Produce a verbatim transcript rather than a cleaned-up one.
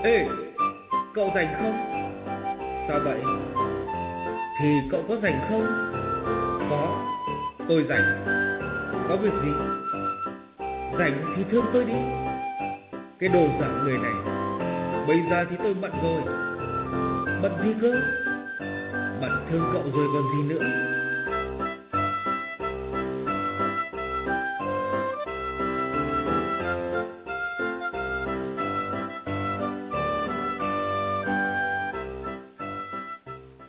Ê, cậu rảnh không? Sao vậy? Thì cậu có rảnh không? Có, tôi rảnh. Có việc gì? Rảnh thì thương tôi đi. Cái đồ giả người này. Bây giờ thì tôi bận rồi. Bận gì cơ? Bận thương cậu rồi còn gì nữa.